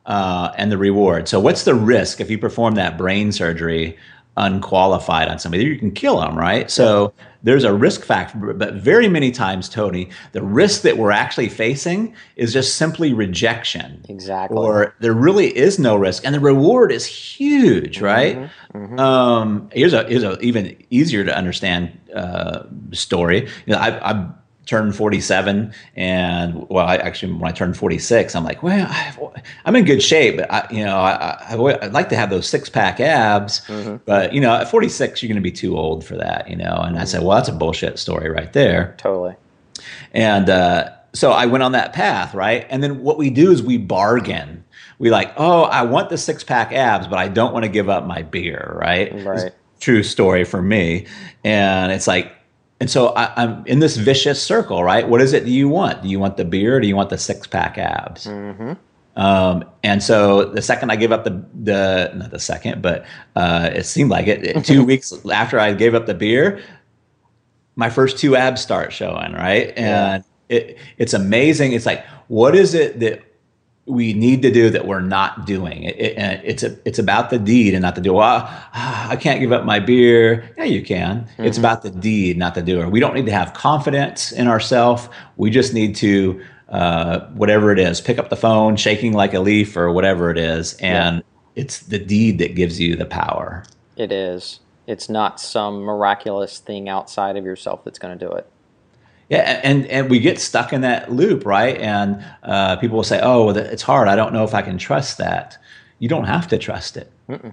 uh, and the reward. So what's the risk if you perform that brain surgery unqualified on somebody? You can kill them, right? So there's a risk factor, but very many times, Tony, the risk that we're actually facing is just simply rejection. Exactly. Or there really is no risk, and the reward is huge, right? Mm-hmm, mm-hmm. Um, here's a here's a even easier to understand uh, story. You know, I, I turned forty-seven, and well, I actually when I turned forty-six, I'm like, well, I, I'm in good shape, but I, you know, I, I I'd like to have those six pack abs, mm-hmm. but you know, at forty-six, you're going to be too old for that, you know. And mm-hmm. I said, well, that's a bullshit story right there. Totally. And uh, so I went on that path, right? And then what we do is we bargain. We like, oh, I want the six pack abs, but I don't want to give up my beer, right? Right. It's a true story for me, and it's like. And so I, I'm in this vicious circle, right? What is it do you want? Do you want the beer or do you want the six-pack abs? Mm-hmm. Um, and so the second I give up the, the not the second, but uh, it seemed like it, two weeks after I gave up the beer, my first two abs start showing, right? And yeah. it, it's amazing. It's like, what is it that we need to do that we're not doing? It, it, it's a, it's about the deed and not the doer. Well, I can't give up my beer. Yeah, you can. Mm-hmm. It's about the deed, not the doer. We don't need to have confidence in ourselves. We just need to, uh, whatever it is, pick up the phone, shaking like a leaf or whatever it is. And yeah. it's the deed that gives you the power. It is. It's not some miraculous thing outside of yourself that's going to do it. Yeah, and, and we get stuck in that loop, right? And uh, people will say, oh, well, it's hard. I don't know if I can trust that. You don't have to trust it.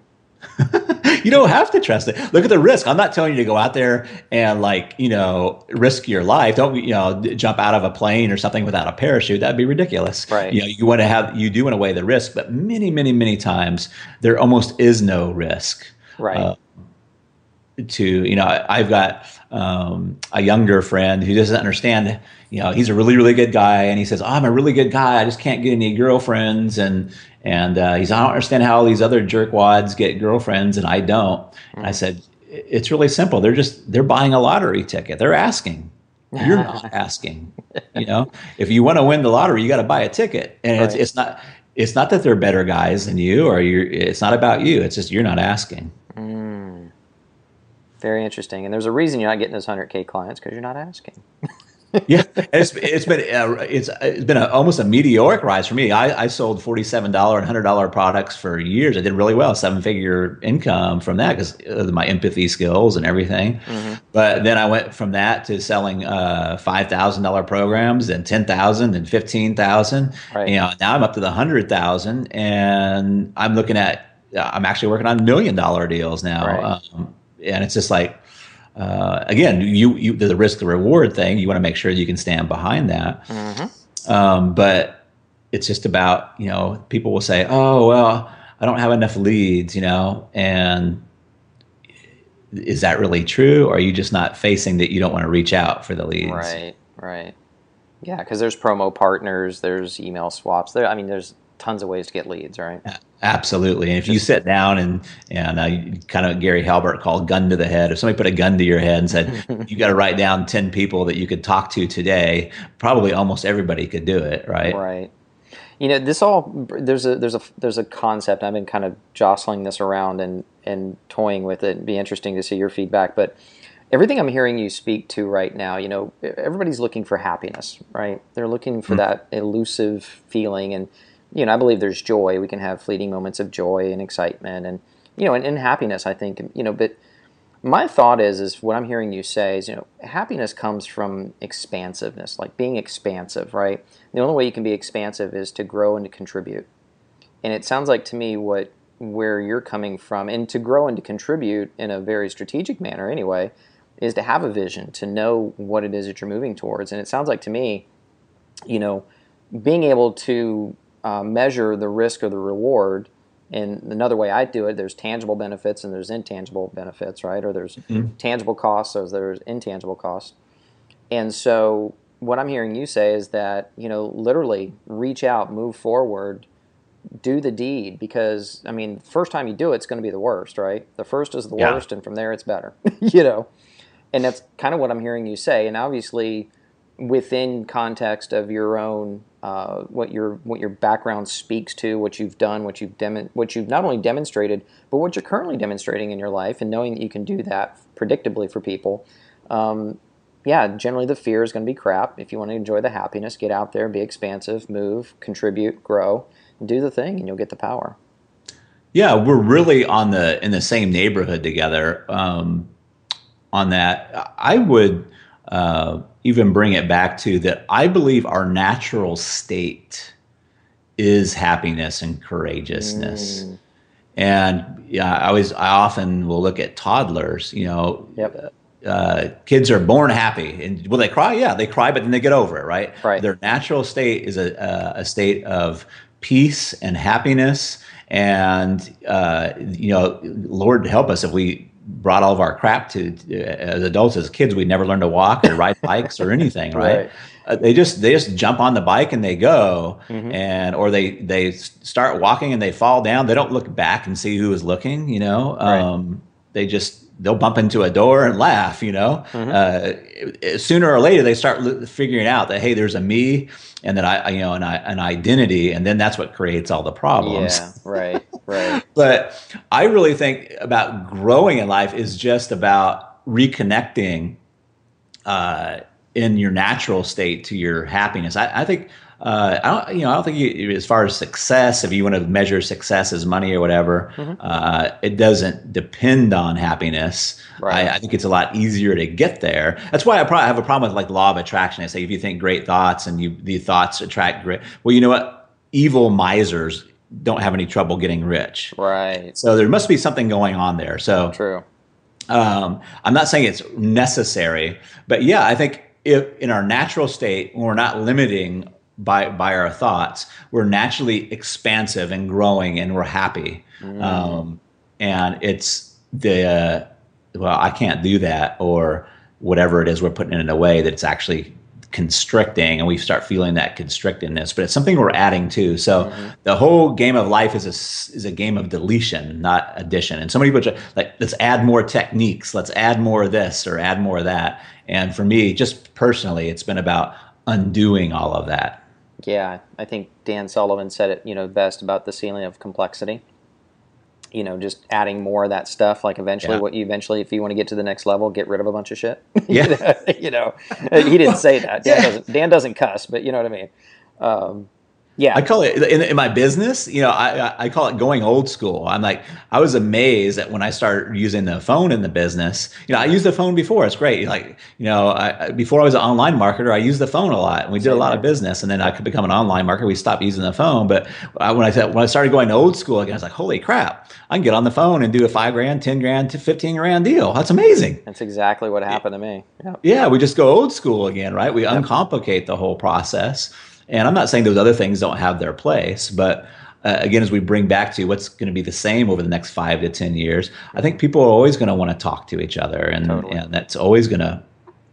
You don't have to trust it. Look at the risk. I'm not telling you to go out there and, like, you know, risk your life. Don't, you know, jump out of a plane or something without a parachute. That'd be ridiculous. Right. You know, you want to have, you do want to weigh the risk, but many, many, many times there almost is no risk. Right. Uh, to, you know, I, I've got um, a younger friend who doesn't understand, you know, he's a really, really good guy. And he says, oh, I'm a really good guy. I just can't get any girlfriends. And, and uh, he's, I don't understand how all these other jerkwads get girlfriends and I don't. Mm-hmm. And I said, it's really simple. They're just, they're buying a lottery ticket. They're asking. You're not asking. You know, if you want to win the lottery, you got to buy a ticket. And right. it's, it's not, it's not that they're better guys than you or you're, it's not about you. It's just, you're not asking. Mm. Very interesting. And there's a reason you're not getting those one hundred K clients because you're not asking. Yeah, it's it's been uh, it's it's been a, almost a meteoric rise for me. I, I sold forty-seven dollars and one hundred dollars products for years. I did really well, seven figure income from that because of my empathy skills and everything. Mm-hmm. But then I went from that to selling uh, five thousand dollars programs, then ten thousand, then fifteen thousand. Right. You know, now I'm up to the one hundred thousand, and I'm looking at uh, I'm actually working on million dollar deals now. Right. Um, And it's just like, uh, again, you, you the risk the reward thing. You want to make sure you can stand behind that. Mm-hmm. Um, but it's just about, you know, people will say, oh, well, I don't have enough leads, you know, and is that really true? Or are you just not facing that you don't want to reach out for the leads? Right, right. Yeah, because there's promo partners, there's email swaps. There, I mean, there's tons of ways to get leads, right? Absolutely. And if you sit down and, and uh, kind of Gary Halbert called gun to the head, if somebody put a gun to your head and said, you got to write down ten people that you could talk to today, probably almost everybody could do it, right? Right. You know, this all, there's a, there's a, there's a concept. I've been kind of jostling this around and, and toying with it. It'd be interesting to see your feedback, but everything I'm hearing you speak to right now, you know, everybody's looking for happiness, right? They're looking for mm-hmm. that elusive feeling. And, you know, I believe there's joy. We can have fleeting moments of joy and excitement and, you know, and, and happiness, I think, you know, but my thought is, is what I'm hearing you say is, you know, happiness comes from expansiveness, like being expansive, right? The only way you can be expansive is to grow and to contribute. And it sounds like to me what, where you're coming from, and to grow and to contribute in a very strategic manner anyway, is to have a vision, to know what it is that you're moving towards. And it sounds like to me, you know, being able to Uh, measure the risk or the reward. And another way I do it, there's tangible benefits and there's intangible benefits, right? Or there's mm-hmm. tangible costs, so there's intangible costs. And so what I'm hearing you say is that, you know, literally reach out, move forward, do the deed, because, I mean, the first time you do it, it's going to be the worst, right? The first is the yeah. worst, and from there it's better, you know? And that's kind of what I'm hearing you say. And obviously, within context of your own, uh, what your what your background speaks to, what you've done, what you've dem- what you've not only demonstrated, but what you're currently demonstrating in your life, and knowing that you can do that predictably for people. Um, yeah, generally the fear is going to be crap. If you want to enjoy the happiness, get out there, be expansive, move, contribute, grow, and do the thing, and you'll get the power. Yeah, we're really on the in the same neighborhood together um, on that. I would uh, even bring it back to that. I believe our natural state is happiness and courageousness. Mm. And yeah, I always I often will look at toddlers. You know, yep. uh, kids are born happy, and will they cry? Yeah, they cry, but then they get over it. Right. Right. Their natural state is a a, a state of peace and happiness. And, uh, you know, Lord help us if we brought all of our crap to, uh, as adults, as kids, we'd never learn to walk or ride bikes or anything, right? right. Uh, they just they just jump on the bike and they go, mm-hmm. and or they they start walking and they fall down. They don't look back and see who is looking, you know. Right. Um, they just they'll bump into a door and laugh, you know. Mm-hmm. Uh, sooner or later, they start figuring out that hey, there's a me, and that I, you know, an, an identity, and then that's what creates all the problems. Yeah, right, right. But I really think about growing in life is just about reconnecting uh, in your natural state to your happiness. I, I think. Uh, I don't, you know, I don't think you, as far as success, if you want to measure success as money or whatever, mm-hmm. uh, it doesn't depend on happiness. Right. I, I think it's a lot easier to get there. That's why I probably have a problem with like law of attraction. I say if you think great thoughts and you the thoughts attract great. Well, you know what? Evil misers don't have any trouble getting rich. Right. So there must be something going on there. So true. Um, I'm not saying it's necessary, but yeah, I think if in our natural state, when we're not limiting by by our thoughts, we're naturally expansive and growing, and we're happy. Mm. Um, and it's the uh, well, I can't do that, or whatever it is we're putting in a way that it's actually constricting, and we start feeling that constrictedness. But it's something we're adding to. So mm-hmm. the whole game of life is a is a game of deletion, not addition. And so many people are like, let's add more techniques, let's add more of this or add more of that. And for me, just personally, it's been about undoing all of that. Yeah, I think Dan Sullivan said it, you know, best about the ceiling of complexity. You know, just adding more of that stuff. Like eventually, yeah. what you eventually, if you want to get to the next level, get rid of a bunch of shit. Yeah, you know, he didn't say that. Dan, yeah. doesn't, Dan doesn't cuss, but you know what I mean. Um, Yeah, I call it in, in my business. You know, I I call it going old school. I'm like, I was amazed that when I started using the phone in the business. You know, I used the phone before. It's great. Like, you know, I, before I was an online marketer, I used the phone a lot, and we did a lot of business. And then I could become an online marketer. We stopped using the phone. But I, when I said when I started going old school again, I was like, holy crap! I can get on the phone and do a five grand, ten grand, to fifteen grand deal. That's amazing. That's exactly what happened to me. Yep. Yeah, we just go old school again, right? We yep. uncomplicate the whole process. And I'm not saying those other things don't have their place, but uh, again, as we bring back to what's going to be the same over the next five to ten years, I think people are always going to want to talk to each other, and, totally. and that's always going to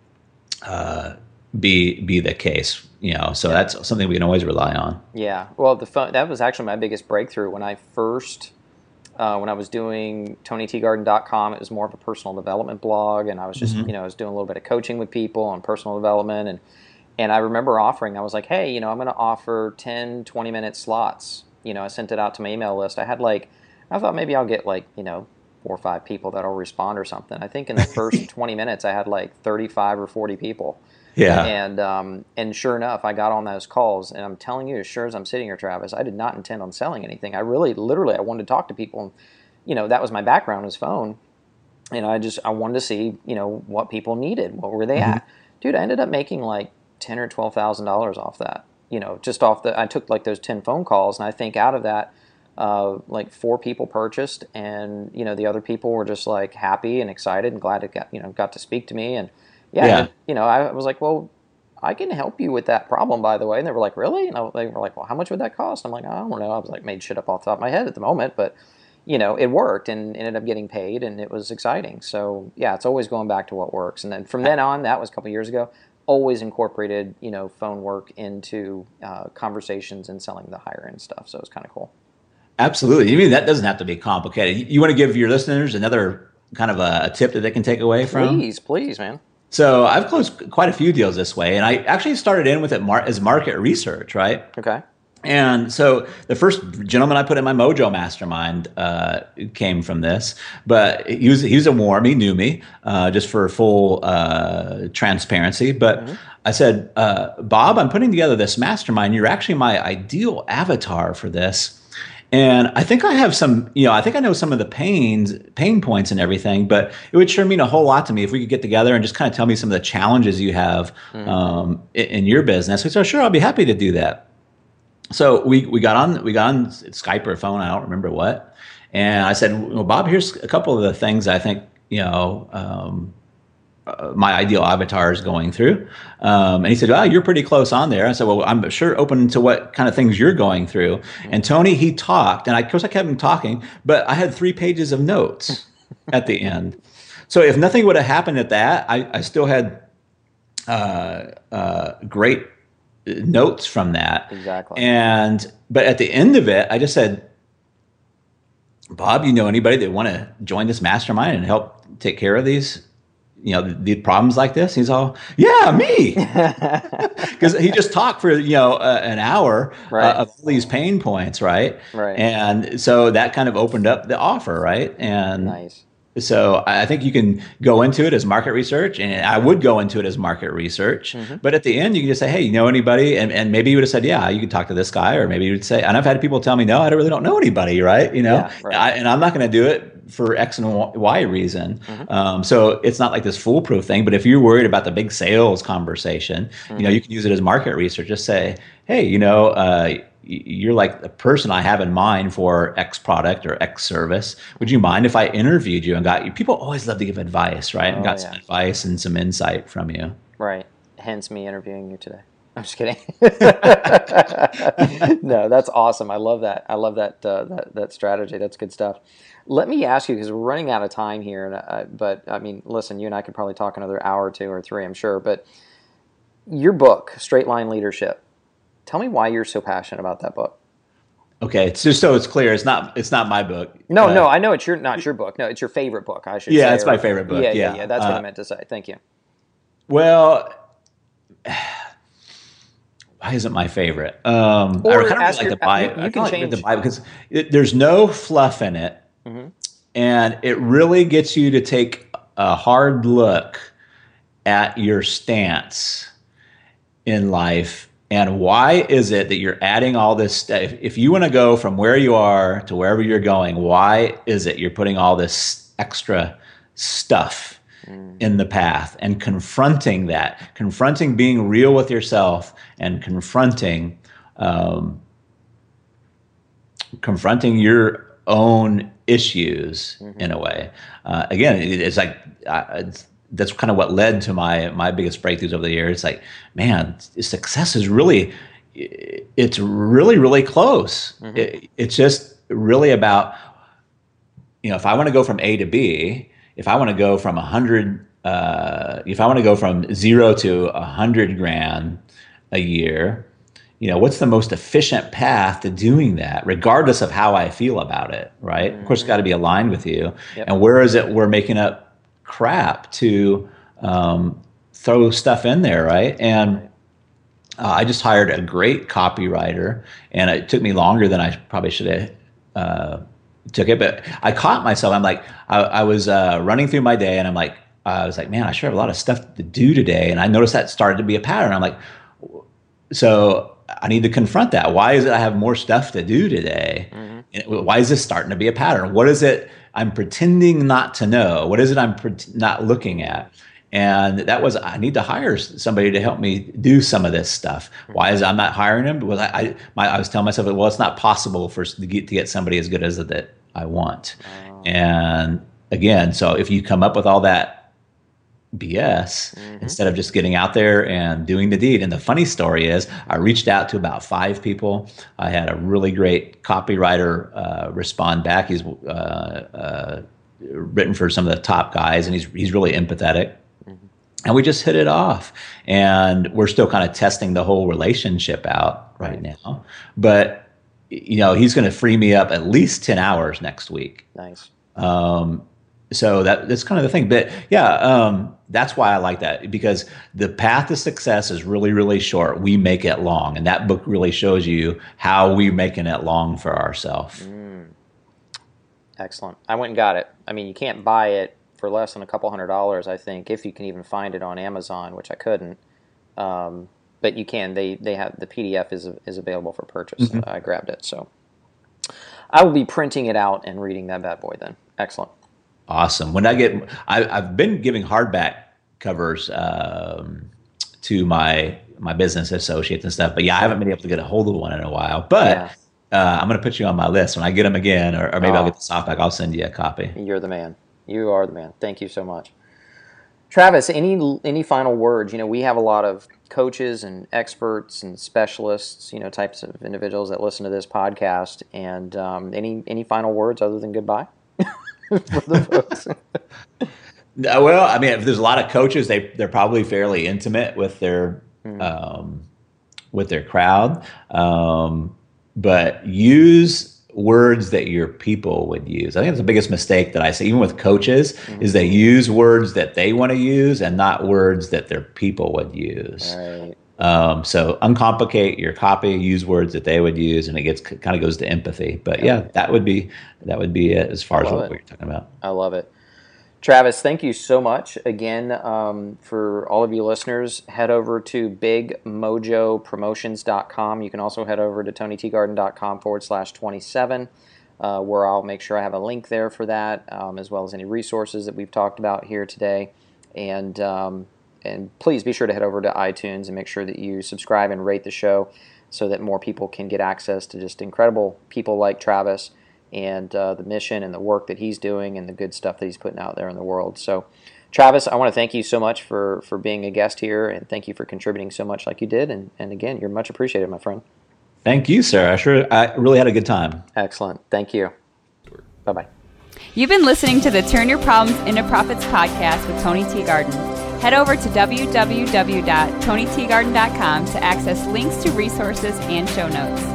uh, be be the case. You know, so yeah. that's something we can always rely on. Yeah. Well, the phone, that was actually my biggest breakthrough when I first. Uh, when I was doing Tony T Garden dot com, it was more of a personal development blog, and I was just, mm-hmm. you know, I was doing a little bit of coaching with people on personal development, and and I remember offering, I was like, hey, you know, I'm going to offer ten, twenty minute slots. You know, I sent it out to my email list. I had like, I thought maybe I'll get like, you know, four or five people that'll respond or something. I think in the first twenty minutes, I had like thirty-five or forty people. Yeah. And um, and sure enough, I got on those calls, and I'm telling you, as sure as I'm sitting here, Travis, I did not intend on selling anything. I really, literally, I wanted to talk to people. And, you know, that was my background, was phone. And I just, I wanted to see, you know, what people needed. What were they mm-hmm. at? Dude, I ended up making like ten or twelve thousand dollars off that. You know, just off the, I took like those ten phone calls, and I think out of that, uh, like four people purchased, and, you know, the other people were just like happy and excited and glad to get, you know, got to speak to me. And, Yeah, yeah. And, you know, I was like, well, I can help you with that problem, by the way. And they were like, really? And I, they were like, well, how much would that cost? I'm like, I don't know. I was like, made shit up off the top of my head at the moment. But, you know, it worked and ended up getting paid, and it was exciting. So, yeah, it's always going back to what works. And then from then on, that was a couple of years ago, always incorporated, you know, phone work into uh, conversations and selling the higher end stuff. So it was kind of cool. Absolutely. You mean that doesn't have to be complicated. You want to give your listeners another kind of a, a tip that they can take away from? Please, please, man. So I've closed quite a few deals this way, and I actually started in with it mar- as market research, right? Okay. And so the first gentleman I put in my Mojo Mastermind uh, came from this, but he was he was a warm. He knew me, uh, just for full uh, transparency. But mm-hmm. I said, uh, Bob, I'm putting together this mastermind. You're actually my ideal avatar for this. And I think I have some, you know, I think I know some of the pains, pain points and everything, but it would sure mean a whole lot to me if we could get together and just kind of tell me some of the challenges you have mm-hmm. um, in, in your business. I said, sure, I'll be happy to do that. So we, we got on we got on Skype or phone, I don't remember what, and I said, well, Bob, here's a couple of the things I think, you know, um, uh, my ideal avatar is going through. Um, and he said, well, you're pretty close on there. I said, well, I'm sure open to what kind of things you're going through. And Tony, he talked, and I, of course I kept him talking, but I had three pages of notes at the end. So if nothing would have happened at that, I, I still had uh, uh, great notes from that. Exactly. And but at the end of it, I just said, Bob, you know anybody that want to join this mastermind and help take care of these, you know, the, the problems like this? He's all, yeah, me, because he just talked for you know uh, an hour right. uh, of all these pain points, right? Right. And so that kind of opened up the offer, right? And nice. So I think you can go into it as market research, and I would go into it as market research. Mm-hmm. But at the end, you can just say, hey, you know anybody? And, and maybe you would have said, yeah, you could talk to this guy. Or maybe you would say, and I've had people tell me, no, I really don't know anybody, right? You know, yeah, right. I, and I'm not going to do it for X and Y reason. Mm-hmm. Um, so it's not like this foolproof thing. But if you're worried about the big sales conversation, mm-hmm. you know, you can use it as market research. Just say, hey, you know, uh, you're like the person I have in mind for X product or X service. Would you mind if I interviewed you and got you? People always love to give advice, right? Oh, and got yeah. some advice and some insight from you. Right. Hence me interviewing you today. I'm just kidding. No, that's awesome. I love that. I love that uh, that that strategy. That's good stuff. Let me ask you, because we're running out of time here, and uh, but I mean, listen, you and I could probably talk another hour or two or three, I'm sure. But your book, Straight Line Leadership. Tell me why you're so passionate about that book. Okay, it's just so it's clear, it's not it's not my book. No, uh, no, I know it's your not your book. No, it's your favorite book. I should. Yeah, say, it's or, my favorite book. Yeah, yeah, yeah, yeah. That's uh, what I meant to say. Thank you. Well, why is it my favorite? Um, or I kind of ask like your, the Bible. You, you can like change the Bible because it, there's no fluff in it, mm-hmm. and it really gets you to take a hard look at your stance in life. And why is it that you're adding all this stuff? If, if you want to go from where you are to wherever you're going, why is it you're putting all this extra stuff mm. in the path and confronting that, confronting being real with yourself and confronting, um, confronting your own issues mm-hmm. in a way. Uh, again, it, it's like, uh, it's, that's kind of what led to my my biggest breakthroughs over the years. It's like, man, success is really, it's really, really close. Mm-hmm. It, it's just really about, you know, if I want to go from A to B, if I want to go from a hundred, uh, if I want to go from zero to a hundred grand a year, you know, what's the most efficient path to doing that, regardless of how I feel about it, right? Mm-hmm. Of course, it's got to be aligned with you. Yep. And where is it we're making up crap to um, throw stuff in there, right? And uh, I just hired a great copywriter, and it took me longer than I probably should have uh, took it. But I caught myself. I'm like, I, I was uh, running through my day, and I'm like, uh, I was like, man, I sure have a lot of stuff to do today. And I noticed that started to be a pattern. I'm like, so I need to confront that. Why is it I have more stuff to do today? Mm-hmm. Why is this starting to be a pattern? What is it I'm pretending not to know? What is it I'm pre- not looking at? And that was, I need to hire somebody to help me do some of this stuff. Why is I'm not hiring him? Because I, I, my, I was telling myself, well, it's not possible for to get, to get somebody as good as that I want. Oh. And again, so if you come up with all that B S mm-hmm. instead of just getting out there and doing the deed. And the funny story is I reached out to about five people. I had a really great copywriter uh, respond back. He's uh, uh, written for some of the top guys, and he's he's really empathetic. Mm-hmm. And we just hit it off. And we're still kind of testing the whole relationship out right, right. now. But, you know, he's going to free me up at least ten hours next week. Nice. Um, so that that's kind of the thing. But yeah, um, that's why I like that, because the path to success is really, really short. We make it long. And that book really shows you how we're making it long for ourselves. Mm. Excellent. I went and got it. I mean, you can't buy it for less than a couple hundred dollars, I think, if you can even find it on Amazon, which I couldn't. Um, but you can. They they have the P D F is is available for purchase. Mm-hmm. I grabbed it. So I will be printing it out and reading that bad boy then. Excellent. Awesome. When I get, I, I've been giving hardback covers um, to my my business associates and stuff, but yeah, I haven't been able to get a hold of one in a while. But yeah. uh, I'm going to put you on my list when I get them again, or, or maybe oh. I'll get the softback. I'll send you a copy. You're the man. You are the man. Thank you so much, Travis. Any any final words? You know, we have a lot of coaches and experts and specialists, you know, types of individuals that listen to this podcast. And um, any any final words other than goodbye? For the folks. Well, I mean, if there's a lot of coaches, they they're probably fairly intimate with their mm. um, with their crowd, um, but use words that your people would use. I think that's the biggest mistake that I see, even with coaches, mm-hmm. is they use words that they want to use and not words that their people would use. Right. Um, so uncomplicate your copy, use words that they would use, and it gets kind of goes to empathy. But yeah, yeah that would be that would be it as far as what, what you're talking about. I love it. Travis, thank you so much again. Um, for all of you listeners, head over to big mojo promotions dot com. You can also head over to tony t garden dot com forward slash twenty-seven, uh, where I'll make sure I have a link there for that, um, as well as any resources that we've talked about here today. And um, And please be sure to head over to iTunes and make sure that you subscribe and rate the show so that more people can get access to just incredible people like Travis and uh, the mission and the work that he's doing and the good stuff that he's putting out there in the world. So, Travis, I want to thank you so much for, for being a guest here, and thank you for contributing so much like you did. And, and again, you're much appreciated, my friend. Thank you, sir. I sure I really had a good time. Excellent. Thank you. Bye-bye. You've been listening to the Turn Your Problems into Profits podcast with Tony T. Garden. Head over to w w w dot tony t garden dot com to access links to resources and show notes.